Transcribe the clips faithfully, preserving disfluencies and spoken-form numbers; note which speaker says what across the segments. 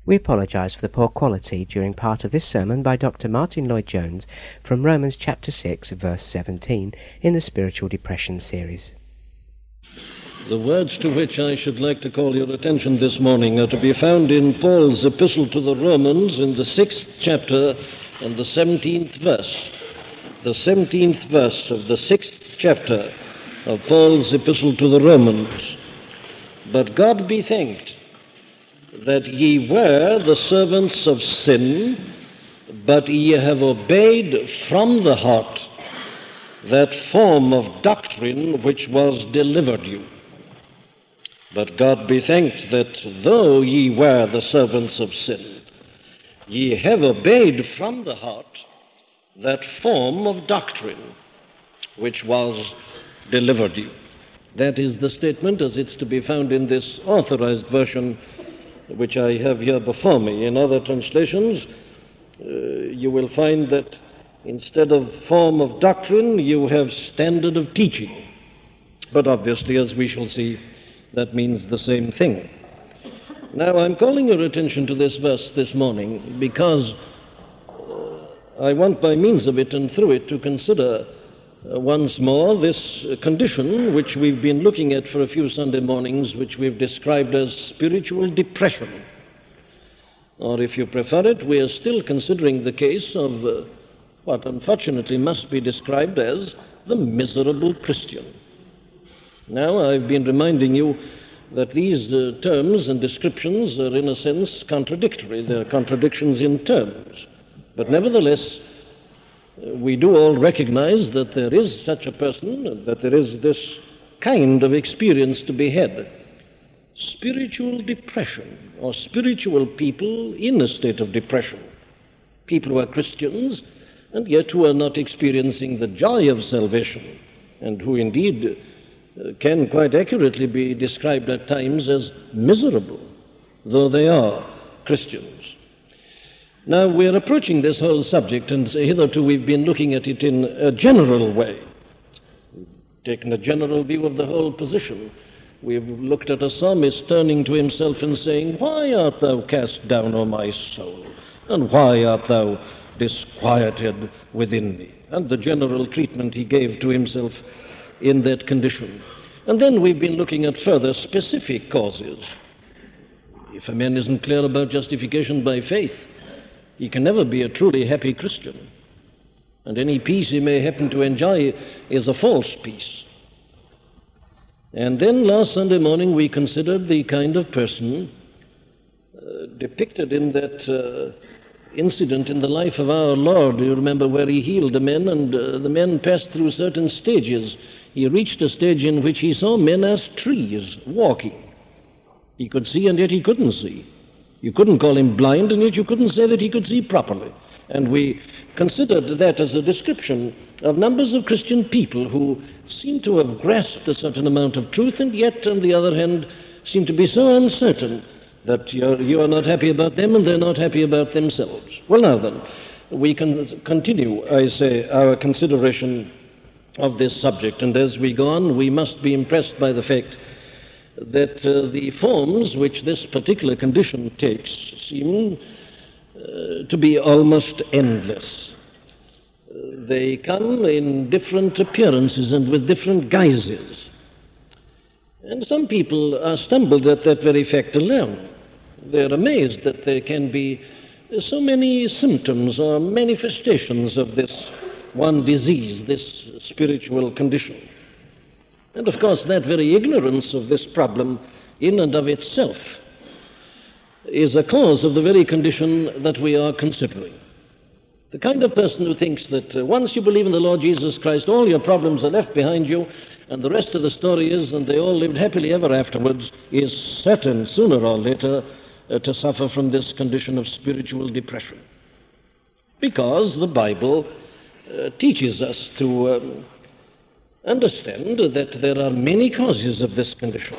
Speaker 1: We apologize for the poor quality during part of this sermon by Doctor Martin Lloyd-Jones from Romans chapter six, verse seventeen, in the Spiritual Depression series.
Speaker 2: The words to which I should like to call your attention this morning are to be found in Paul's epistle to the Romans in the sixth chapter and the seventeenth verse. The seventeenth verse of the sixth chapter of Paul's epistle to the Romans. But God be thanked that ye were the servants of sin, but ye have obeyed from the heart that form of doctrine which was delivered you. But God be thanked that though ye were the servants of sin, ye have obeyed from the heart that form of doctrine which was delivered you. That is the statement as it's to be found in this authorized version which I have here before me. In other translations, uh, you will find that instead of form of doctrine, you have standard of teaching. But obviously, as we shall see, that means the same thing. Now, I'm calling your attention to this verse this morning because uh, I want by means of it and through it to consider uh, once more this uh, condition which we've been looking at for a few Sunday mornings, which we've described as spiritual depression. Or if you prefer it, we are still considering the case of uh, what unfortunately must be described as the miserable Christian. Now, I've been reminding you that these uh, terms and descriptions are in a sense contradictory. They're contradictions in terms. But nevertheless, uh, we do all recognize that there is such a person, that there is this kind of experience to be had. Spiritual depression, or spiritual people in a state of depression. People who are Christians, and yet who are not experiencing the joy of salvation, and who indeed uh, can quite accurately be described at times as miserable, though they are Christians. Now, we're approaching this whole subject, and hitherto we've been looking at it in a general way. We've taken a general view of the whole position. We've looked at a psalmist turning to himself and saying, "Why art thou cast down, O my soul? And why art thou disquieted within me?" And the general treatment he gave to himself in that condition. And then we've been looking at further specific causes. If a man isn't clear about justification by faith, he can never be a truly happy Christian. And any peace he may happen to enjoy is a false peace. And then last Sunday morning we considered the kind of person uh, depicted in that uh, incident in the life of our Lord. You remember where he healed a man, and uh, the men passed through certain stages. He reached a stage in which he saw men as trees walking. He could see, and yet he couldn't see. You couldn't call him blind, and yet you couldn't say that he could see properly. And we considered that as a description of numbers of Christian people who seem to have grasped a certain amount of truth, and yet, on the other hand, seem to be so uncertain that you're, you are not happy about them and they're not happy about themselves. Well, now then, we can continue, I say, our consideration of this subject. And as we go on, we must be impressed by the fact that uh, the forms which this particular condition takes seem uh, to be almost endless. Uh, they come in different appearances and with different guises. And some people are stumbled at that very fact alone. They're amazed that there can be so many symptoms or manifestations of this one disease, this spiritual condition. And of course, that very ignorance of this problem in and of itself is a cause of the very condition that we are considering. The kind of person who thinks that uh, once you believe in the Lord Jesus Christ, all your problems are left behind you, and the rest of the story is, and they all lived happily ever afterwards, is certain, sooner or later, uh, to suffer from this condition of spiritual depression. Because the Bible uh, teaches us to um, understand that there are many causes of this condition.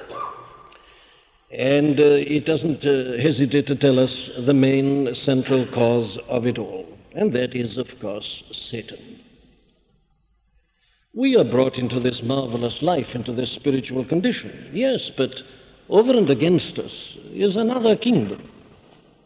Speaker 2: And uh, it doesn't uh, hesitate to tell us the main central cause of it all, and that is, of course, Satan. We are brought into this marvelous life, into this spiritual condition, yes, but over and against us is another kingdom,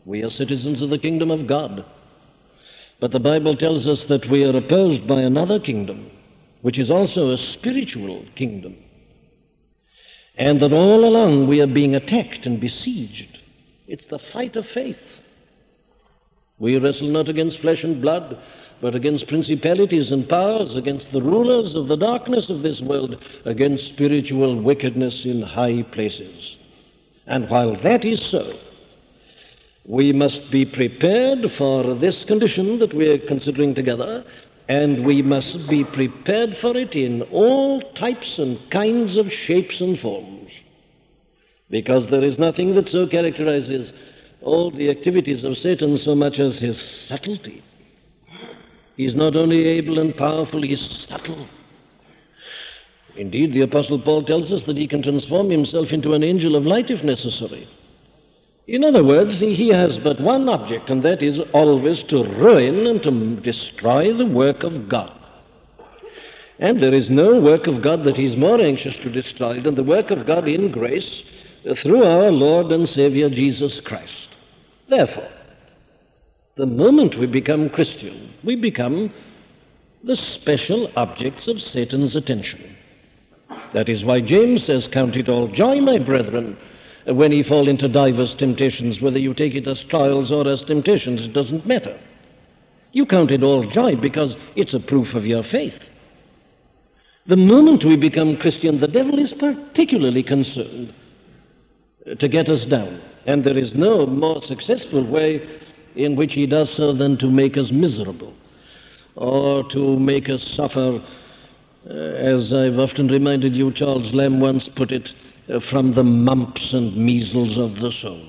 Speaker 2: We are citizens of the kingdom of God. But the Bible tells us that we are opposed by another kingdom, which is also a spiritual kingdom, and that all along we are being attacked and besieged. It's the fight of faith. We wrestle not against flesh and blood, but against principalities and powers, against the rulers of the darkness of this world, against spiritual wickedness in high places. And while that is so, we must be prepared for this condition that we are considering together, and we must be prepared for it in all types and kinds of shapes and forms, because there is nothing that so characterizes all the activities of Satan so much as his subtlety. He's not only able and powerful, he's subtle. Indeed, the Apostle Paul tells us that he can transform himself into an angel of light if necessary. In other words, he has but one object, and that is always to ruin and to destroy the work of God. And there is no work of God that he's more anxious to destroy than the work of God in grace through our Lord and Savior Jesus Christ. Therefore, the moment we become Christian, we become the special objects of Satan's attention. That is why James says, "Count it all joy, my brethren, when ye fall into divers temptations," whether you take it as trials or as temptations, it doesn't matter. You count it all joy because it's a proof of your faith. The moment we become Christian, the devil is particularly concerned to get us down. And there is no more successful way in which he does so than to make us miserable, or to make us suffer, uh, as I've often reminded you, Charles Lamb once put it, uh, from the mumps and measles of the soul.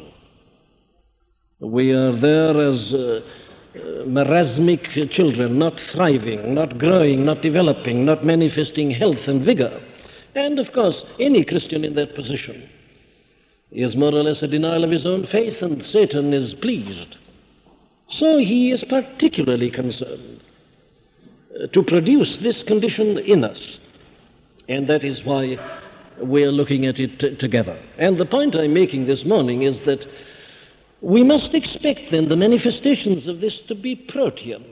Speaker 2: We are there as uh, uh, marasmic children, not thriving, not growing, not developing, not manifesting health and vigor. And, of course, any Christian in that position is more or less a denial of his own faith, and Satan is pleased. So he is particularly concerned uh, to produce this condition in us, and that is why we are looking at it t- together. And the point I'm making this morning is that we must expect then the manifestations of this to be protean.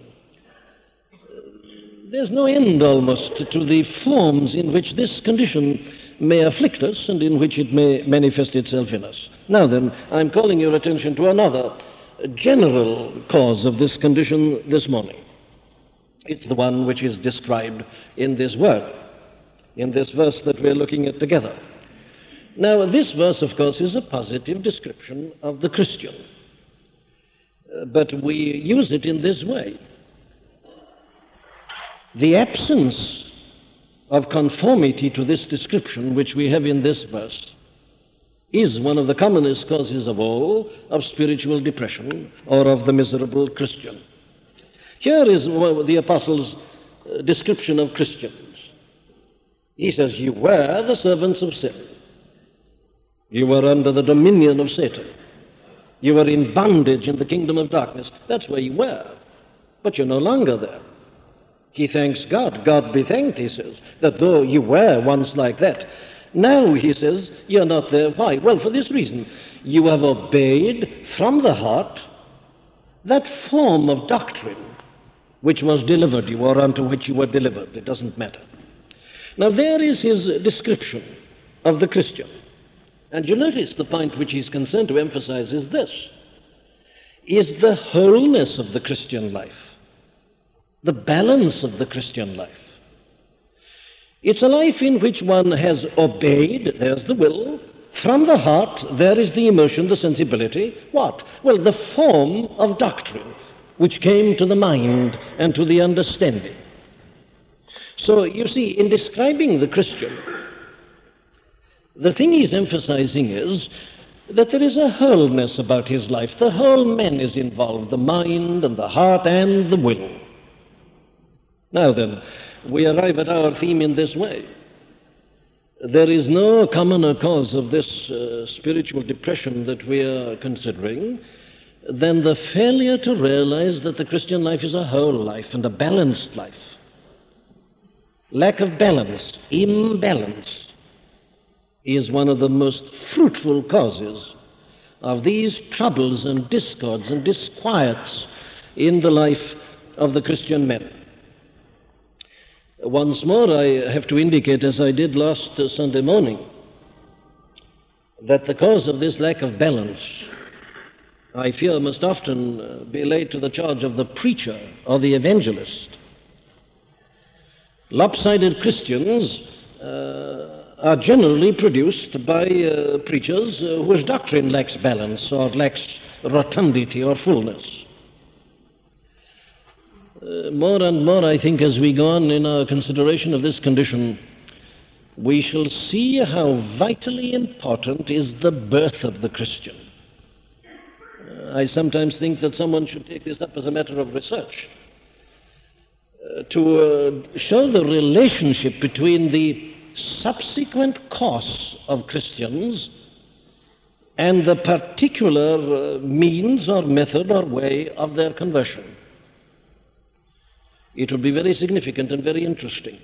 Speaker 2: There's no end almost to the forms in which this condition may afflict us and in which it may manifest itself in us. Now then, I'm calling your attention to another general cause of this condition this morning. It's the one which is described in this word, in this verse that we're looking at together. Now, this verse, of course, is a positive description of the Christian, uh, but we use it in this way. The absence of conformity to this description which we have in this verse is one of the commonest causes of all of spiritual depression or of the miserable Christian. Here is the Apostle's description of Christians. He says, "You were the servants of sin. You were under the dominion of Satan. You were in bondage in the kingdom of darkness." That's where you were, but you're no longer there. He thanks God. God be thanked, he says, that though you were once like that, now, he says, you're not there. Why? Well, for this reason. You have obeyed from the heart that form of doctrine which was delivered you, or unto which you were delivered. It doesn't matter. Now, there is his description of the Christian. And you notice the point which he's concerned to emphasize is this, is the wholeness of the Christian life, the balance of the Christian life. It's a life in which one has obeyed, there's the will, from the heart, there is the emotion, the sensibility. What? Well, the form of doctrine which came to the mind and to the understanding. So, you see, in describing the Christian, the thing he's emphasizing is that there is a wholeness about his life. The whole man is involved, the mind and the heart and the will. Now then, we arrive at our theme in this way. There is no commoner cause of this uh, spiritual depression that we are considering than the failure to realize that the Christian life is a whole life and a balanced life. Lack of balance, imbalance, is one of the most fruitful causes of these troubles and discords and disquiets in the life of the Christian man. Once more, I have to indicate, as I did last uh, Sunday morning, that the cause of this lack of balance, I fear, must often uh, be laid to the charge of the preacher or the evangelist. Lopsided Christians uh, are generally produced by uh, preachers uh, whose doctrine lacks balance or lacks rotundity or fullness. Uh, more and more, I think, as we go on in our consideration of this condition, we shall see how vitally important is the birth of the Christian. Uh, I sometimes think that someone should take this up as a matter of research uh, to uh, show the relationship between the subsequent course of Christians and the particular uh, means or method or way of their conversion. It would be very significant and very interesting.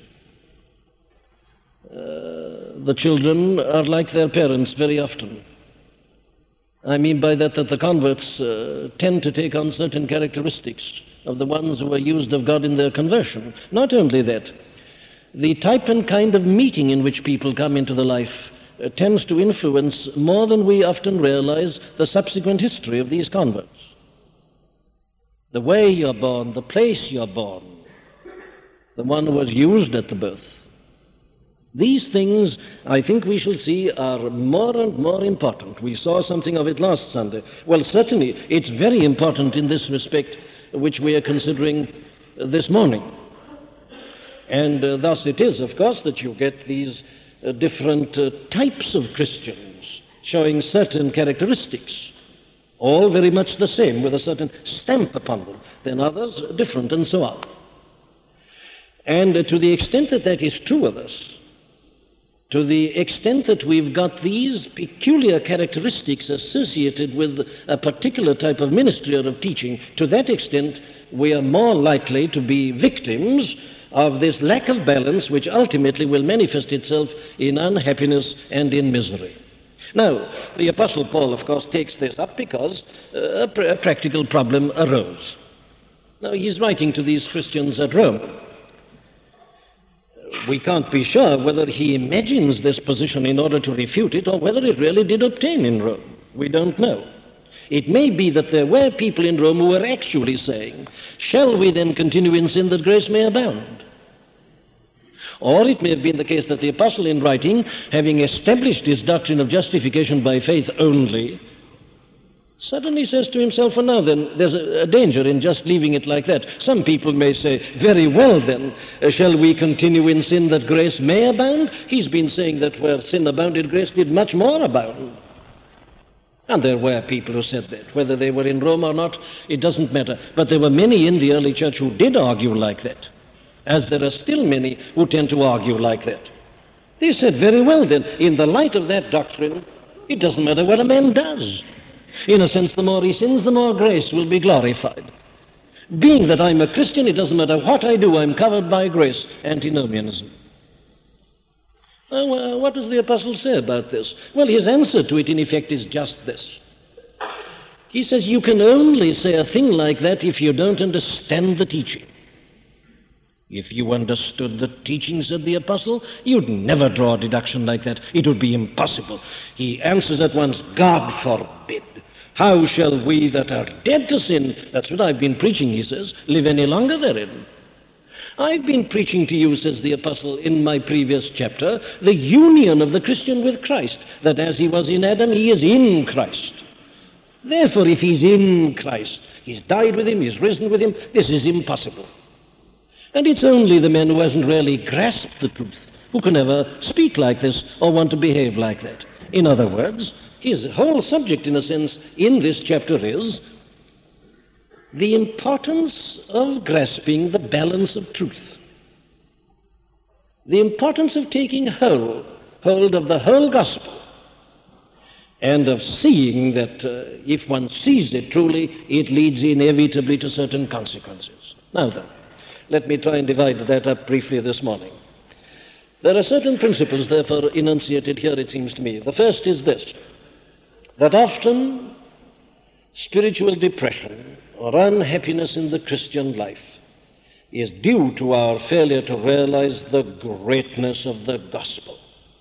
Speaker 2: Uh, the children are like their parents very often. I mean by that that the converts uh, tend to take on certain characteristics of the ones who are used of God in their conversion. Not only that, the type and kind of meeting in which people come into the life uh, tends to influence more than we often realize the subsequent history of these converts. The way you're born, the place you're born, the one who was used at the birth. These things, I think we shall see, are more and more important. We saw something of it last Sunday. Well, certainly, it's very important in this respect, which we are considering this morning. And uh, thus it is, of course, that you get these uh, different uh, types of Christians showing certain characteristics, all very much the same, with a certain stamp upon them, then others different, and so on. And uh, to the extent that that is true of us, to the extent that we've got these peculiar characteristics associated with a particular type of ministry or of teaching, to that extent we are more likely to be victims of this lack of balance, which ultimately will manifest itself in unhappiness and in misery. Now, the Apostle Paul, of course, takes this up because uh, a, pr- a practical problem arose. Now, he's writing to these Christians at Rome. We can't be sure whether he imagines this position in order to refute it or whether it really did obtain in Rome. We don't know. It may be that there were people in Rome who were actually saying, shall we then continue in sin that grace may abound? Or it may have been the case that the apostle in writing, having established his doctrine of justification by faith only, suddenly says to himself, well, now then, there's a, a danger in just leaving it like that. Some people may say, very well then, uh, shall we continue in sin that grace may abound? He's been saying that where sin abounded, grace did much more abound. And there were people who said that. Whether they were in Rome or not, it doesn't matter. But there were many in the early church who did argue like that, as there are still many who tend to argue like that. They said, very well then, in the light of that doctrine, it doesn't matter what a man does. In a sense, the more he sins, the more grace will be glorified. Being that I'm a Christian, it doesn't matter what I do, I'm covered by grace. Antinomianism. Well, what does the apostle say about this? Well, his answer to it, in effect, is just this. He says, you can only say a thing like that if you don't understand the teaching. If you understood the teaching, said the apostle, you'd never draw a deduction like that. It would be impossible. He answers at once, God forbid. How shall we that are dead to sin, that's what I've been preaching, he says, live any longer therein? I've been preaching to you, says the apostle in my previous chapter, the union of the Christian with Christ, that as he was in Adam, he is in Christ. Therefore, if he's in Christ, he's died with him, he's risen with him, this is impossible. And it's only the man who hasn't really grasped the truth who can ever speak like this or want to behave like that. In other words, his whole subject, in a sense, in this chapter is the importance of grasping the balance of truth. The importance of taking hold, hold of the whole gospel, and of seeing that uh, if one sees it truly, it leads inevitably to certain consequences. Now then, let me try and divide that up briefly this morning. There are certain principles, therefore, enunciated here, it seems to me. The first is this. that often spiritual depression or unhappiness in the Christian life is due to our failure to realize the greatness of the gospel.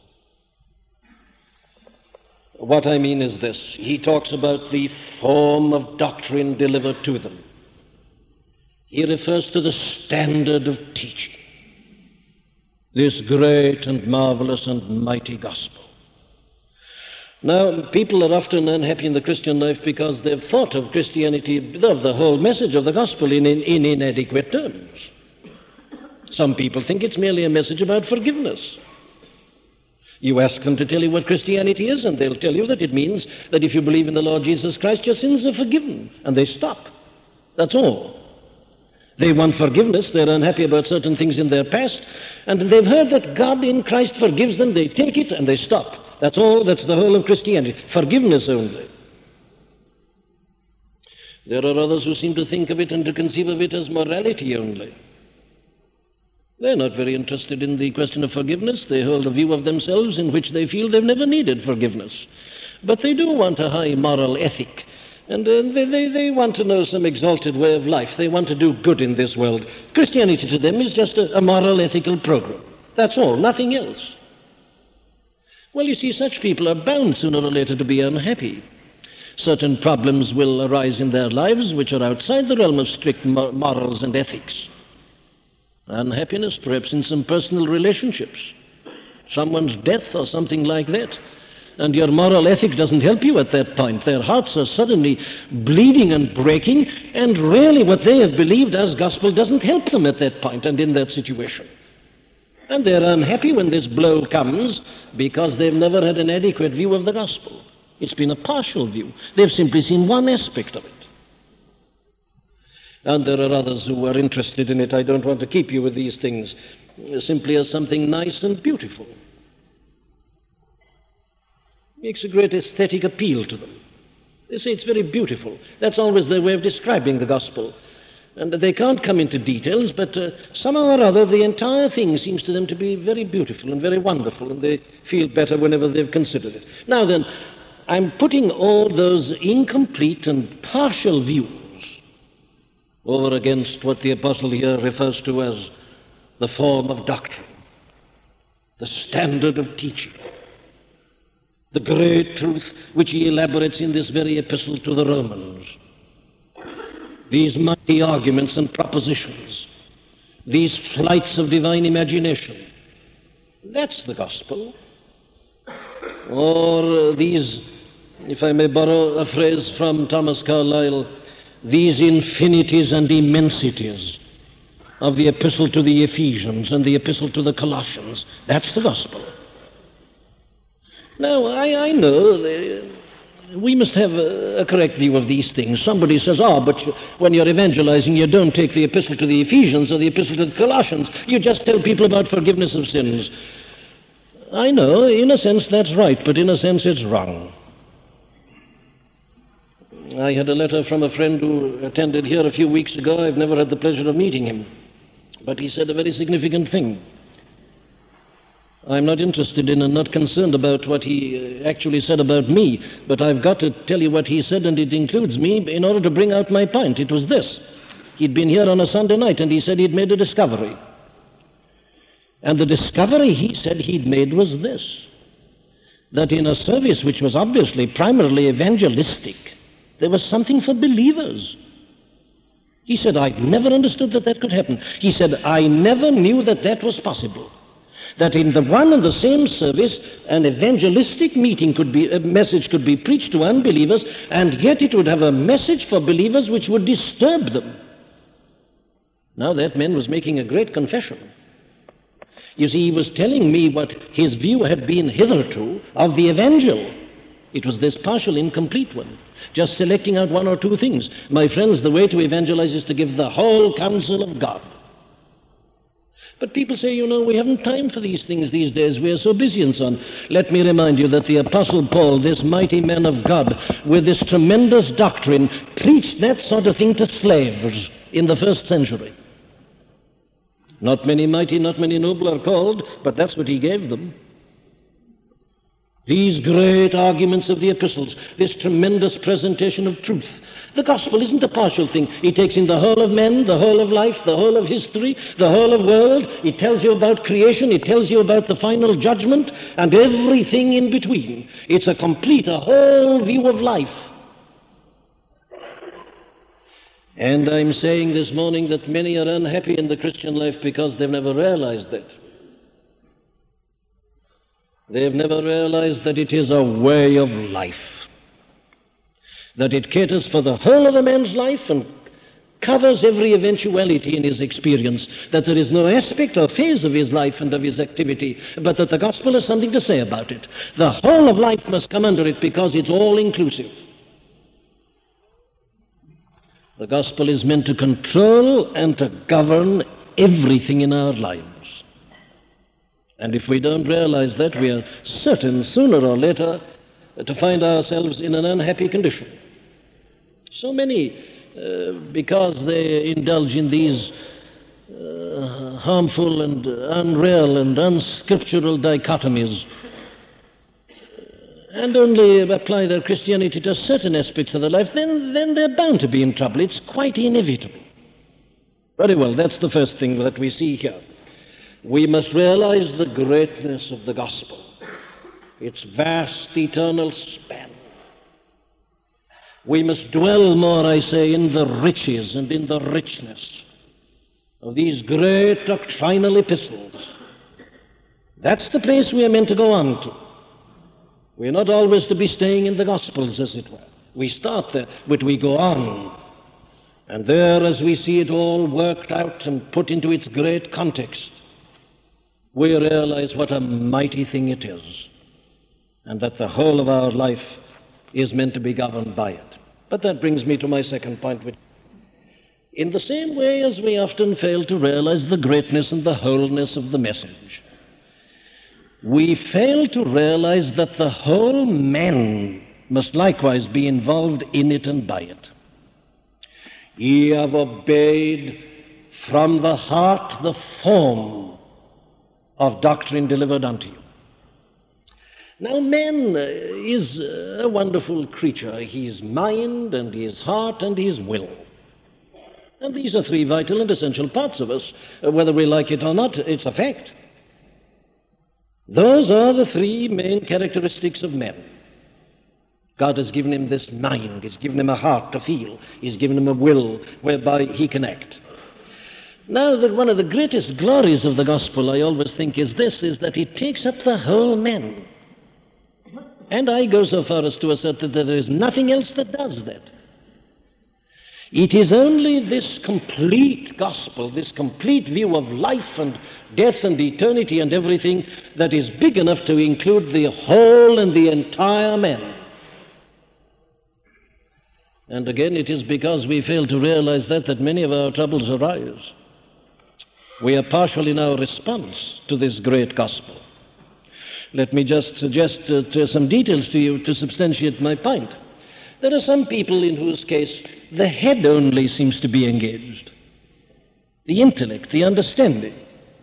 Speaker 2: What I mean is this. He talks about the form of doctrine delivered to them. He refers to the standard of teaching, this great and marvelous and mighty gospel. Now, people are often unhappy in the Christian life because they've thought of Christianity, of the whole message of the gospel, in, in, in inadequate terms. Some people think it's merely a message about forgiveness. You ask them to tell you what Christianity is, and they'll tell you that it means that if you believe in the Lord Jesus Christ, your sins are forgiven, and they stop. That's all. They want forgiveness, they're unhappy about certain things in their past, and they've heard that God in Christ forgives them, they take it, and they stop. That's all, that's the whole of Christianity. Forgiveness only. There are others who seem to think of it and to conceive of it as morality only. They're not very interested in the question of forgiveness. They hold a view of themselves in which they feel they've never needed forgiveness. But they do want a high moral ethic. And uh, they, they, they want to know some exalted way of life. They want to do good in this world. Christianity to them is just a, a moral ethical program. That's all, nothing else. Well, you see, such people are bound sooner or later to be unhappy. Certain problems will arise in their lives which are outside the realm of strict morals and ethics. Unhappiness, perhaps in some personal relationships, someone's death or something like that. And your moral ethic doesn't help you at that point. Their hearts are suddenly bleeding and breaking, and really what they have believed as gospel doesn't help them at that point and in that situation. And they're unhappy when this blow comes because they've never had an adequate view of the gospel. It's been a partial view. They've simply seen one aspect of it. And there are others who are interested in it. I don't want to keep you with these things simply as something nice and beautiful. Makes a great aesthetic appeal to them. They say it's very beautiful. That's always their way of describing the gospel. And they can't come into details, but uh, somehow or other the entire thing seems to them to be very beautiful and very wonderful, and they feel better whenever they've considered it. Now then, I'm putting all those incomplete and partial views over against what the apostle here refers to as the form of doctrine, the standard of teaching, the great truth which he elaborates in this very epistle to the Romans. These mighty arguments and propositions, these flights of divine imagination, that's the gospel. Or these, if I may borrow a phrase from Thomas Carlyle, these infinities and immensities of the epistle to the Ephesians and the epistle to the Colossians, that's the gospel. Now, I, I know the, we must have a, a correct view of these things. Somebody says, oh, but you, when you're evangelizing, you don't take the epistle to the Ephesians or the epistle to the Colossians. You just tell people about forgiveness of sins. I know, in a sense, that's right, but in a sense, it's wrong. I had a letter from a friend who attended here a few weeks ago. I've never had the pleasure of meeting him, but he said a very significant thing. I'm not interested in and not concerned about what he actually said about me, but I've got to tell you what he said, and it includes me, in order to bring out my point. It was this. He'd been here on a Sunday night, and he said he'd made a discovery. And the discovery he said he'd made was this, that in a service which was obviously primarily evangelistic, there was something for believers. He said, I'd never understood that that could happen. He said, I never knew that that was possible. That in the one and the same service, an evangelistic meeting could be, a message could be preached to unbelievers, and yet it would have a message for believers which would disturb them. Now that man was making a great confession. You see, he was telling me what his view had been hitherto of the evangel. It was this partial, incomplete one, just selecting out one or two things. My friends, the way to evangelize is to give the whole counsel of God. But people say, you know, we haven't time for these things these days. We are so busy and so on. Let me remind you that the Apostle Paul, this mighty man of God, with this tremendous doctrine, preached that sort of thing to slaves in the first century. Not many mighty, not many noble are called, but that's what he gave them. These great arguments of the epistles, this tremendous presentation of truth. The gospel isn't a partial thing. It takes in the whole of men, the whole of life, the whole of history, the whole of world. It tells you about creation. It tells you about the final judgment and everything in between. It's a complete, a whole view of life. And I'm saying this morning that many are unhappy in the Christian life because they've never realized that. They've never realized that it is a way of life, that it caters for the whole of a man's life and covers every eventuality in his experience, that there is no aspect or phase of his life and of his activity, but that the gospel has something to say about it. The whole of life must come under it because it's all-inclusive. The gospel is meant to control and to govern everything in our lives. And if we don't realize that, we are certain sooner or later to find ourselves in an unhappy condition. So many, uh, because they indulge in these uh, harmful and unreal and unscriptural dichotomies, and only apply their Christianity to certain aspects of their life, then, then they're bound to be in trouble. It's quite inevitable. Very well, that's the first thing that we see here. We must realize the greatness of the gospel, its vast eternal span. We must dwell more, I say, in the riches and in the richness of these great doctrinal epistles. That's the place we are meant to go on to. We're not always to be staying in the Gospels, as it were. We start there, but we go on. And there, as we see it all worked out and put into its great context, we realize what a mighty thing it is, and that the whole of our life is meant to be governed by it. But that brings me to my second point, which, in the same way as we often fail to realize the greatness and the wholeness of the message, we fail to realize that the whole man must likewise be involved in it and by it. Ye have obeyed from the heart the form of doctrine delivered unto you. Now, man is a wonderful creature. He is mind, and he is heart, and he is will. And these are three vital and essential parts of us. Whether we like it or not, it's a fact. Those are the three main characteristics of man. God has given him this mind. He's given him a heart to feel. He's given him a will whereby he can act. Now, that one of the greatest glories of the gospel, I always think, is this, is that it takes up the whole man. And I go so far as to assert that there is nothing else that does that. It is only this complete gospel, this complete view of life and death and eternity and everything, that is big enough to include the whole and the entire man. And again, it is because we fail to realize that that many of our troubles arise. We are partial in our response to this great gospel. Let me just suggest uh, to some details to you to substantiate my point. There are some people in whose case the head only seems to be engaged, the intellect, the understanding.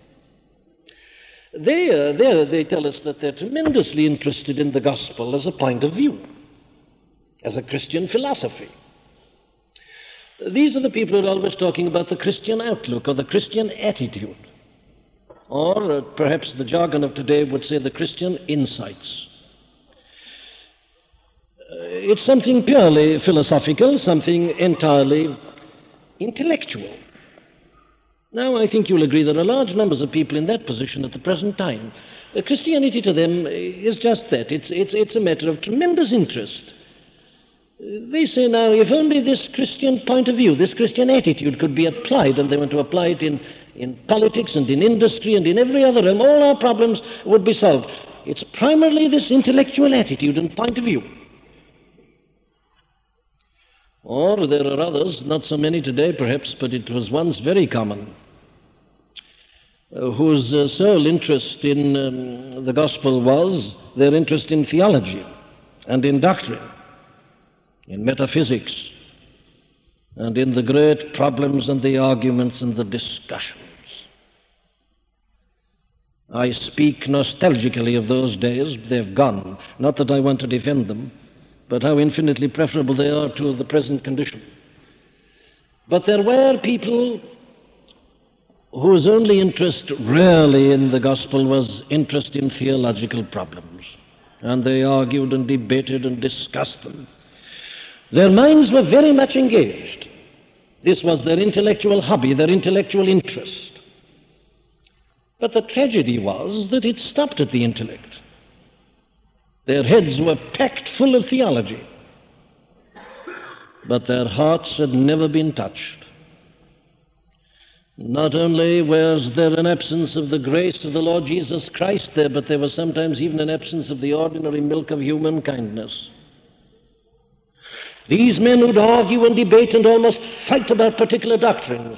Speaker 2: They, uh, they, they tell us that they're tremendously interested in the gospel as a point of view, as a Christian philosophy. These are the people who are always talking about the Christian outlook or the Christian attitude, or uh, perhaps the jargon of today would say the Christian insights. Uh, it's something purely philosophical, something entirely intellectual. Now, I think you'll agree there are large numbers of people in that position at the present time. Uh, Christianity to them is just that. It's, it's, it's a matter of tremendous interest. They say now, if only this Christian point of view, this Christian attitude could be applied, and they want to apply it in, in politics and in industry and in every other realm, all our problems would be solved. It's primarily this intellectual attitude and point of view. Or there are others, not so many today perhaps, but it was once very common, uh, whose uh, sole interest in um, the gospel was their interest in theology and in doctrine, in metaphysics, and in the great problems and the arguments and the discussions. I speak nostalgically of those days. They've gone. Not that I want to defend them, but how infinitely preferable they are to the present condition. But there were people whose only interest rarely in the gospel was interest in theological problems. And they argued and debated and discussed them. Their minds were very much engaged. This was their intellectual hobby, their intellectual interest. But the tragedy was that it stopped at the intellect. Their heads were packed full of theology, but their hearts had never been touched. Not only was there an absence of the grace of the Lord Jesus Christ there, but there was sometimes even an absence of the ordinary milk of human kindness. These men would argue and debate and almost fight about particular doctrines,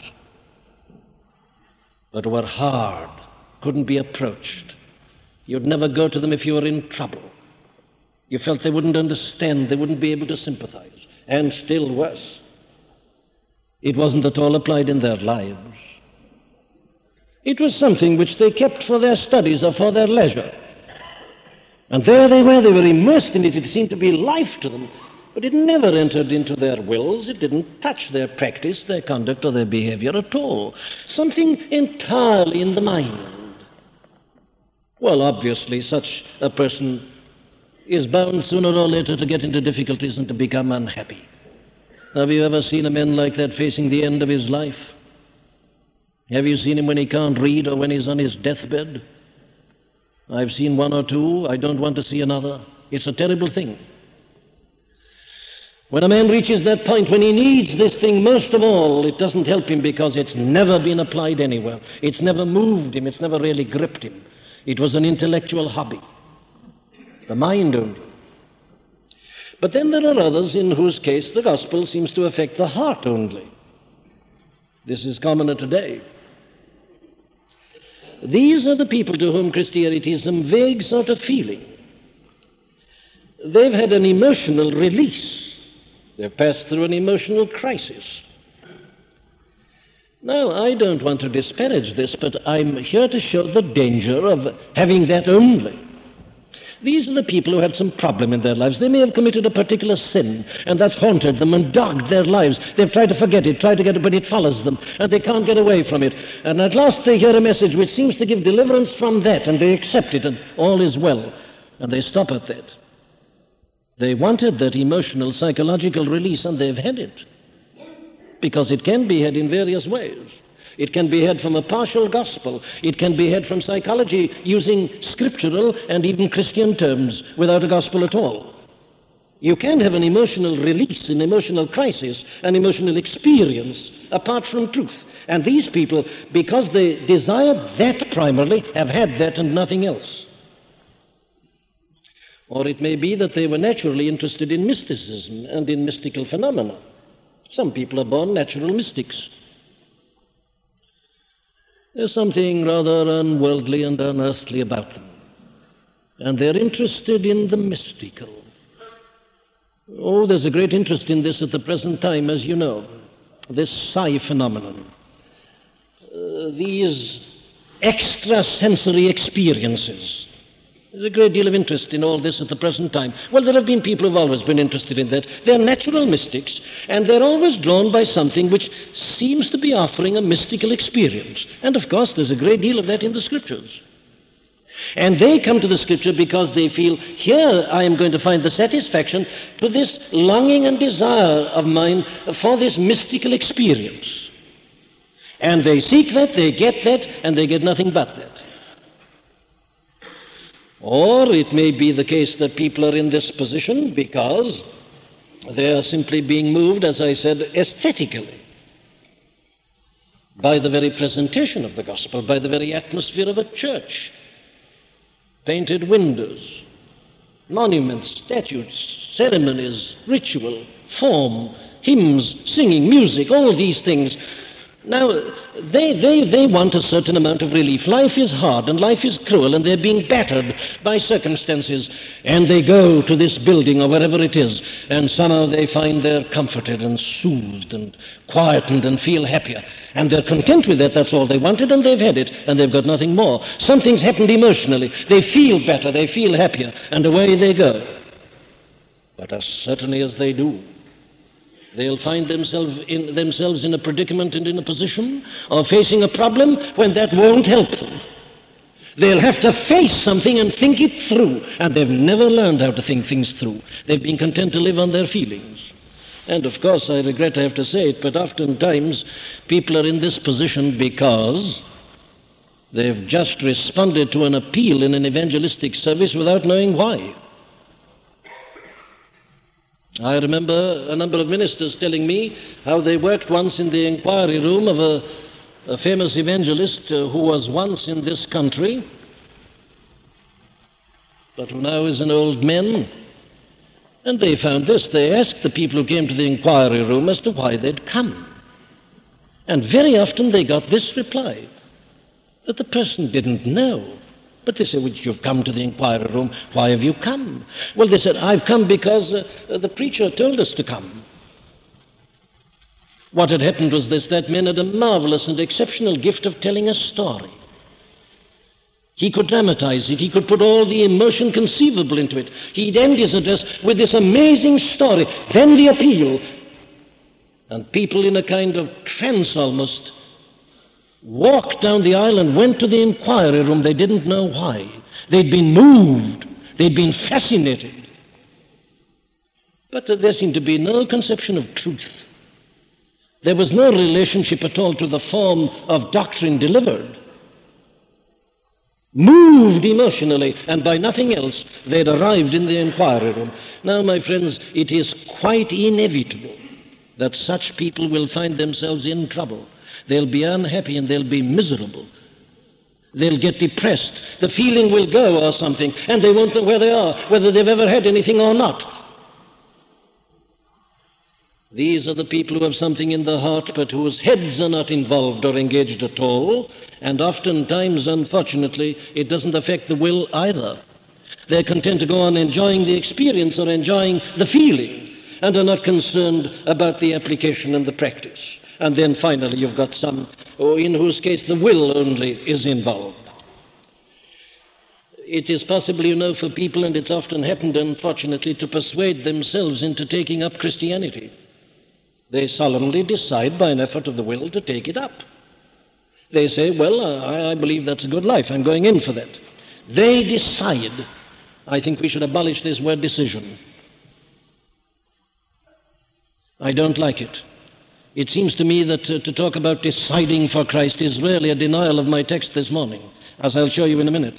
Speaker 2: but were hard, couldn't be approached. You'd never go to them if you were in trouble. You felt they wouldn't understand, they wouldn't be able to sympathize. And still worse, it wasn't at all applied in their lives. It was something which they kept for their studies or for their leisure. And there they were, they were immersed in it. It seemed to be life to them. But it never entered into their wills. It didn't touch their practice, their conduct, or their behavior at all. Something entirely in the mind. Well, obviously, such a person is bound sooner or later to get into difficulties and to become unhappy. Have you ever seen a man like that facing the end of his life? Have you seen him when he can't read or when he's on his deathbed? I've seen one or two. I don't want to see another. It's a terrible thing. When a man reaches that point when he needs this thing most of all, it doesn't help him because it's never been applied anywhere. It's never moved him. It's never really gripped him. It was an intellectual hobby. The mind only. But then there are others in whose case the gospel seems to affect the heart only. This is commoner today. These are the people to whom Christianity is some vague sort of feeling. They've had an emotional release. They've passed through an emotional crisis. Now, I don't want to disparage this, but I'm here to show the danger of having that only. These are the people who had some problem in their lives. They may have committed a particular sin, and that's haunted them and dogged their lives. They've tried to forget it, tried to get it, but it follows them, and they can't get away from it. And at last they hear a message which seems to give deliverance from that, and they accept it, and all is well. And they stop at that. They wanted that emotional, psychological release, and they've had it. Because it can be had in various ways. It can be had from a partial gospel. It can be had from psychology using scriptural and even Christian terms without a gospel at all. You can have an emotional release, an emotional crisis, an emotional experience apart from truth. And these people, because they desired that primarily, have had that and nothing else. Or it may be that they were naturally interested in mysticism and in mystical phenomena. Some people are born natural mystics. There's something rather unworldly and unearthly about them. And they're interested in the mystical. Oh, there's a great interest in this at the present time, as you know. This psi phenomenon. Uh, these extrasensory experiences. There's a great deal of interest in all this at the present time. Well, there have been people who've always been interested in that. They're natural mystics, and they're always drawn by something which seems to be offering a mystical experience. And, of course, there's a great deal of that in the Scriptures. And they come to the Scripture because they feel, here I am going to find the satisfaction to this longing and desire of mine for this mystical experience. And they seek that, they get that, and they get nothing but that. Or it may be the case that people are in this position because they are simply being moved, as I said, aesthetically by the very presentation of the gospel, by the very atmosphere of a church. Painted windows, monuments, statues, ceremonies, ritual, form, hymns, singing, music, all these things Now, they, they, they want a certain amount of relief. Life is hard and life is cruel and they're being battered by circumstances, and they go to this building or wherever it is, and somehow they find they're comforted and soothed and quietened and feel happier. And they're content with that. That's all they wanted, and they've had it, and they've got nothing more. Something's happened emotionally. They feel better, they feel happier, and away they go. But as certainly as they do, they'll find themselves in, themselves in a predicament and in a position of facing a problem when that won't help them. They'll have to face something and think it through, and they've never learned how to think things through. They've been content to live on their feelings. And of course, I regret to have to say it, but oftentimes people are in this position because they've just responded to an appeal in an evangelistic service without knowing why. I remember a number of ministers telling me how they worked once in the inquiry room of a, a famous evangelist uh, who was once in this country, but who now is an old man. And they found this. They asked the people who came to the inquiry room as to why they'd come. And very often they got this reply, that the person didn't know. But they said, well, you've come to the inquiry room. Why have you come? Well, they said, I've come because uh, the preacher told us to come. What had happened was this: that man had a marvelous and exceptional gift of telling a story. He could dramatize it. He could put all the emotion conceivable into it. He'd end his address with this amazing story, then the appeal. And people in a kind of trance almost walked down the aisle and went to the inquiry room. They didn't know why. They'd been moved. They'd been fascinated. But uh, there seemed to be no conception of truth. There was no relationship at all to the form of doctrine delivered. Moved emotionally, and by nothing else, they'd arrived in the inquiry room. Now, my friends, it is quite inevitable that such people will find themselves in trouble. They'll be unhappy and they'll be miserable. They'll get depressed. The feeling will go or something, and they won't know where they are, whether they've ever had anything or not. These are the people who have something in their heart, but whose heads are not involved or engaged at all, and oftentimes, unfortunately, it doesn't affect the will either. They're content to go on enjoying the experience or enjoying the feeling, and are not concerned about the application and the practice. And then finally you've got some oh, in whose case the will only is involved. It is possible, you know, for people, and it's often happened, unfortunately, to persuade themselves into taking up Christianity. They solemnly decide by an effort of the will to take it up. They say, well, I, I believe that's a good life. I'm going in for that. They decide. I think we should abolish this word decision. I don't like it. It seems to me that uh, to talk about deciding for Christ is really a denial of my text this morning, as I'll show you in a minute.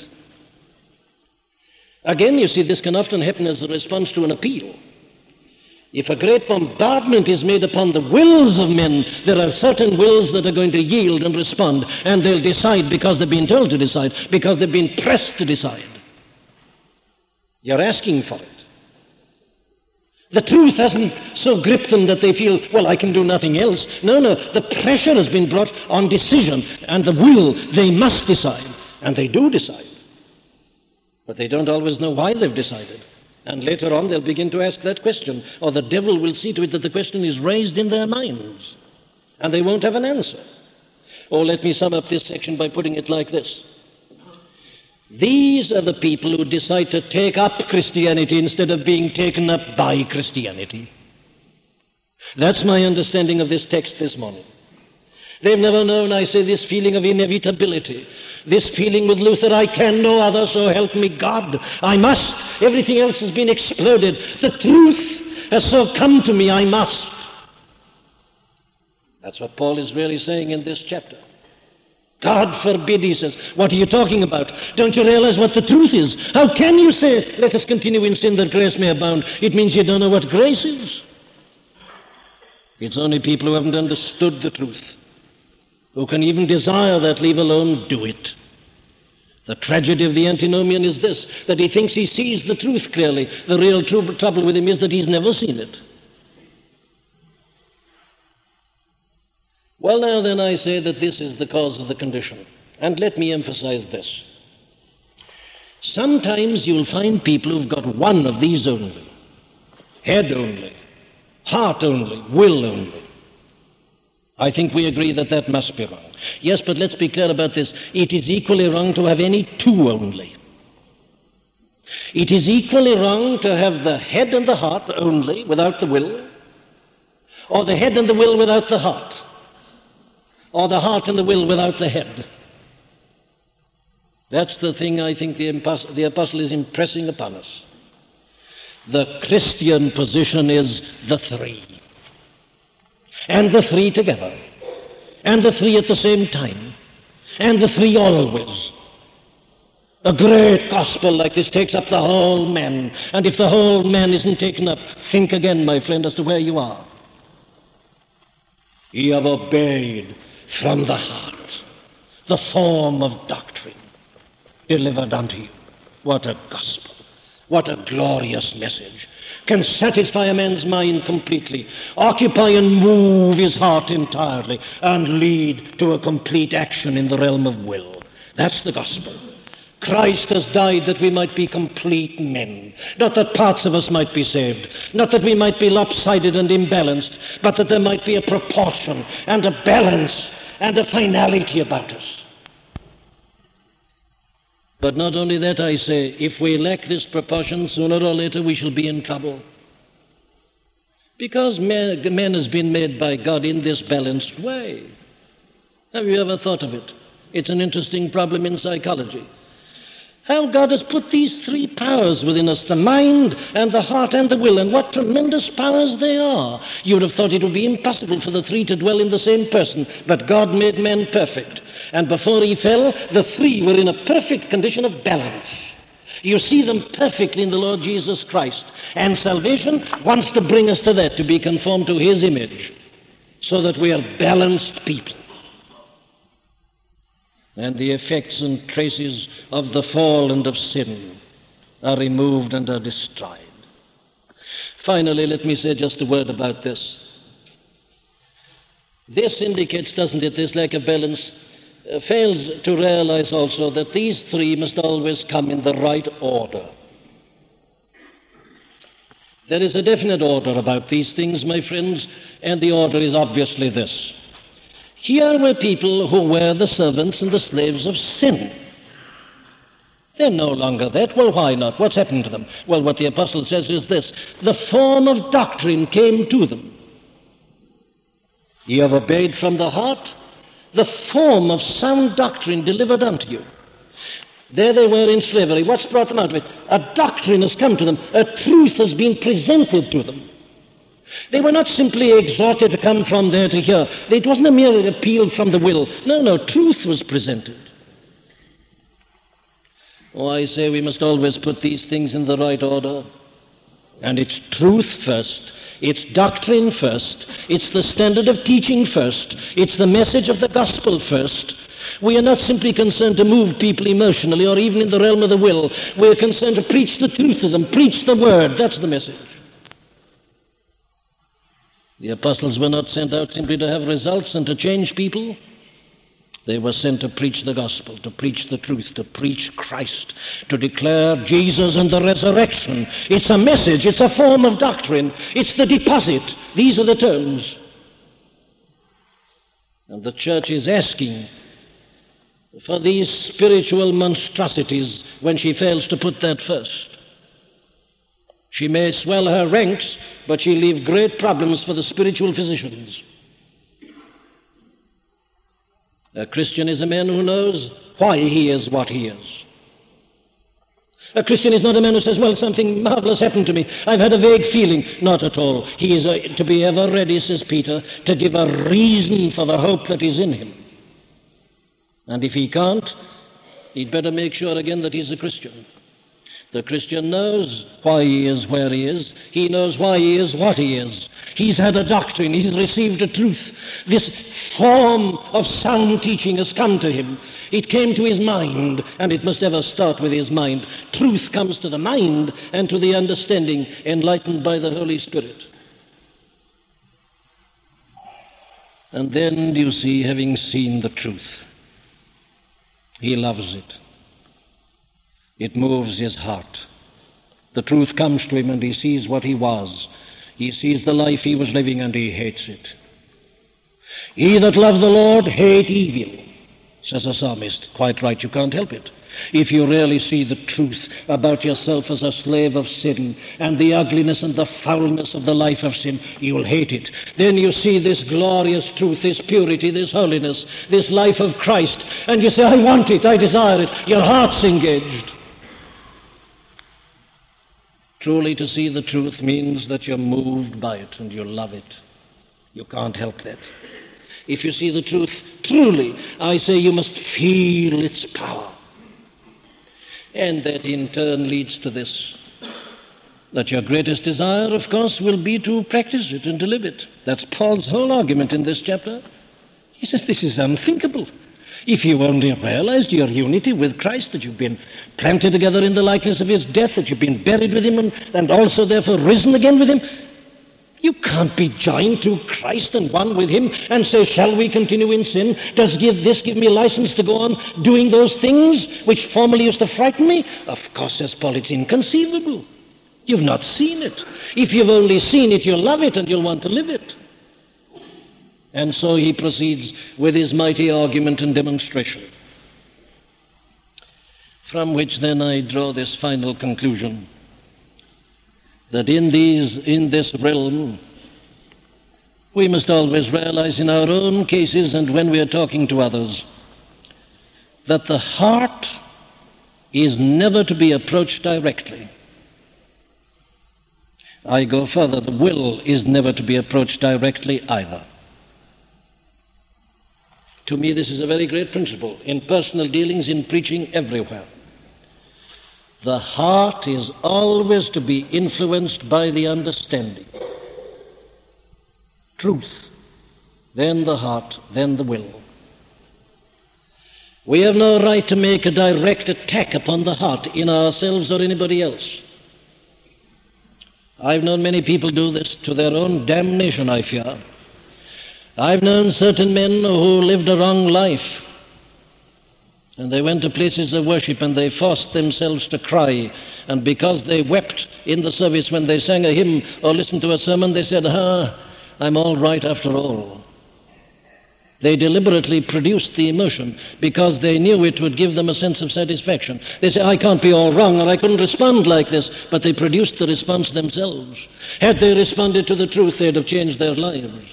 Speaker 2: Again, you see, this can often happen as a response to an appeal. If a great bombardment is made upon the wills of men, there are certain wills that are going to yield and respond, and they'll decide because they've been told to decide, because they've been pressed to decide. You're asking for it. The truth hasn't so gripped them that they feel, well, I can do nothing else. No, no, the pressure has been brought on decision, and the will, they must decide, and they do decide. But they don't always know why they've decided. And later on they'll begin to ask that question, or the devil will see to it that the question is raised in their minds, and they won't have an answer. Or let me sum up this section by putting it like this. These are the people who decide to take up Christianity instead of being taken up by Christianity. That's my understanding of this text this morning. They've never known, I say, this feeling of inevitability. This feeling with Luther, I can no other, so help me God. I must. Everything else has been exploded. The truth has so come to me, I must. That's what Paul is really saying in this chapter. God forbid, he says. What are you talking about? Don't you realize what the truth is? How can you say, let us continue in sin that grace may abound? It means you don't know what grace is. It's only people who haven't understood the truth, who can even desire that, leave alone do it. The tragedy of the antinomian is this, that he thinks he sees the truth clearly. The real tr- trouble with him is that he's never seen it. Well, now then, I say that this is the cause of the condition. And let me emphasize this. Sometimes you'll find people who've got one of these only. Head only, heart only, will only. I think we agree that that must be wrong. Yes, but let's be clear about this. It is equally wrong to have any two only. It is equally wrong to have the head and the heart only, without the will, or the head and the will without the heart, or the heart and the will without the head. That's the thing I think the, impos- the apostle is impressing upon us. The Christian position is the three. And the three together. And the three at the same time. And the three always. A great gospel like this takes up the whole man. And if the whole man isn't taken up, think again, my friend, as to where you are. Ye have obeyed from the heart the form of doctrine delivered unto you. What a gospel. What a glorious message. Can satisfy a man's mind completely, occupy and move his heart entirely, and lead to a complete action in the realm of will. That's the gospel. Christ has died that we might be complete men, not that parts of us might be saved, not that we might be lopsided and imbalanced, but that there might be a proportion and a balance and a finality about us. But not only that, I say, if we lack this proportion, sooner or later we shall be in trouble. Because man, man has been made by God in this balanced way. Have you ever thought of it? It's an interesting problem in psychology. How God has put these three powers within us, the mind and the heart and the will, and what tremendous powers they are. You would have thought it would be impossible for the three to dwell in the same person, but God made man perfect. And before he fell, the three were in a perfect condition of balance. You see them perfectly in the Lord Jesus Christ. And salvation wants to bring us to that, to be conformed to his image, so that we are balanced people. And the effects and traces of the fall and of sin are removed and are destroyed. Finally, let me say just a word about this. This indicates, doesn't it, this lack of balance uh, fails to realize also that these three must always come in the right order. There is a definite order about these things, my friends, and the order is obviously this. Here were people who were the servants and the slaves of sin. They're no longer that. Well, why not? What's happened to them? Well, what the apostle says is this. The form of doctrine came to them. Ye have obeyed from the heart the form of sound doctrine delivered unto you. There they were in slavery. What's brought them out of it? A doctrine has come to them. A truth has been presented to them. They were not simply exhorted to come from there to here. It wasn't a mere appeal from the will. No, no, truth was presented. Oh, I say we must always put these things in the right order. And it's truth first. It's doctrine first. It's the standard of teaching first. It's the message of the gospel first. We are not simply concerned to move people emotionally or even in the realm of the will. We are concerned to preach the truth to them, preach the word. That's the message. The apostles were not sent out simply to have results and to change people. They were sent to preach the gospel, to preach the truth, to preach Christ, to declare Jesus and the resurrection. It's a message, it's a form of doctrine, it's the deposit. These are the terms. And the church is asking for these spiritual monstrosities when she fails to put that first. She may swell her ranks, but she'll leave great problems for the spiritual physicians. A Christian is a man who knows why he is what he is. A Christian is not a man who says, well, something marvelous happened to me. I've had a vague feeling. Not at all. He is a, to be ever ready, says Peter, to give a reason for the hope that is in him. And if he can't, he'd better make sure again that he's a Christian. The Christian knows why he is where he is. He knows why he is what he is. He's had a doctrine. He's received a truth. This form of sound teaching has come to him. It came to his mind, and it must ever start with his mind. Truth comes to the mind and to the understanding, enlightened by the Holy Spirit. And then, you see, having seen the truth, he loves it. It moves his heart. The truth comes to him, and he sees what he was. He sees the life he was living, and he hates it. He that love the Lord hate evil, says the psalmist. Quite right, you can't help it. If you really see the truth about yourself as a slave of sin and the ugliness and the foulness of the life of sin, you will hate it. Then you see this glorious truth, this purity, this holiness, this life of Christ, and you say, I want it, I desire it. Your heart's engaged. Truly, to see the truth means that you're moved by it and you love it. You can't help that. If you see the truth truly, I say you must feel its power. And that in turn leads to this, that your greatest desire, of course, will be to practice it and to live it. That's Paul's whole argument in this chapter. He says this is unthinkable. If you only realized your unity with Christ, that you've been planted together in the likeness of his death, that you've been buried with him and, and also therefore risen again with him, you can't be joined to Christ and one with him and say, shall we continue in sin? Does give this give me license to go on doing those things which formerly used to frighten me? Of course, says Paul, it's inconceivable. You've not seen it. If you've only seen it, you'll love it and you'll want to live it. And so he proceeds with his mighty argument and demonstration, from which then I draw this final conclusion, that in these, in this realm, we must always realize in our own cases and when we are talking to others, that the heart is never to be approached directly. I go further, the will is never to be approached directly either. To me, this is a very great principle in personal dealings, in preaching, everywhere. The heart is always to be influenced by the understanding. Truth, then the heart, then the will. We have no right to make a direct attack upon the heart in ourselves or anybody else. I've known many people do this to their own damnation, I fear. I've known certain men who lived a wrong life, and they went to places of worship and they forced themselves to cry, and because they wept in the service when they sang a hymn or listened to a sermon, they said, ah, I'm all right after all. They deliberately produced the emotion because they knew it would give them a sense of satisfaction. They say, I can't be all wrong or I couldn't respond like this, but they produced the response themselves. Had they responded to the truth, they'd have changed their lives.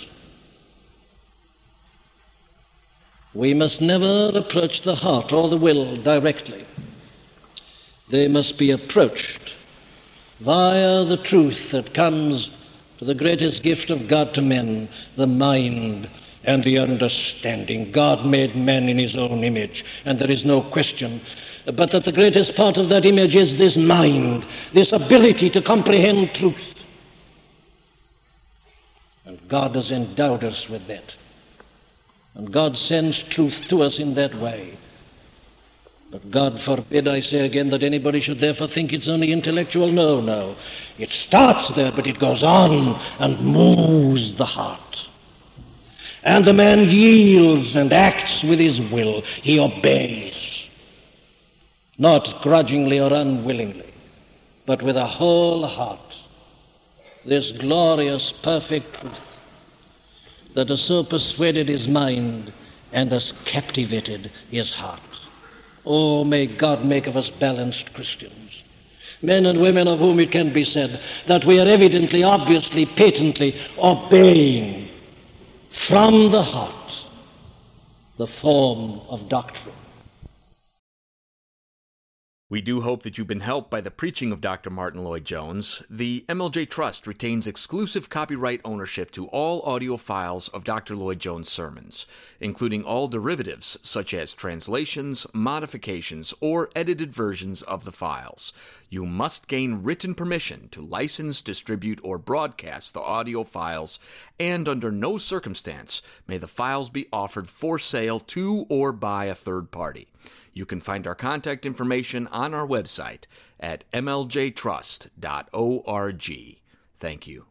Speaker 2: We must never approach the heart or the will directly. They must be approached via the truth that comes to the greatest gift of God to men, the mind and the understanding. God made man in his own image, and there is no question but that the greatest part of that image is this mind, this ability to comprehend truth. And God has endowed us with that. And God sends truth to us in that way. But God forbid, I say again, that anybody should therefore think it's only intellectual. No, no. It starts there, but it goes on and moves the heart. And the man yields and acts with his will. He obeys. Not grudgingly or unwillingly, but with a whole heart. This glorious, perfect truth that has so persuaded his mind and has captivated his heart. Oh, may God make of us balanced Christians, men and women of whom it can be said that we are evidently, obviously, patently obeying from the heart the form of doctrine.
Speaker 3: We do hope that you've been helped by the preaching of Doctor Martyn Lloyd-Jones. The M L J Trust retains exclusive copyright ownership to all audio files of Doctor Lloyd-Jones' sermons, including all derivatives such as translations, modifications, or edited versions of the files. You must gain written permission to license, distribute, or broadcast the audio files, and under no circumstance may the files be offered for sale to or by a third party. You can find our contact information on our website at m l j trust dot org. Thank you.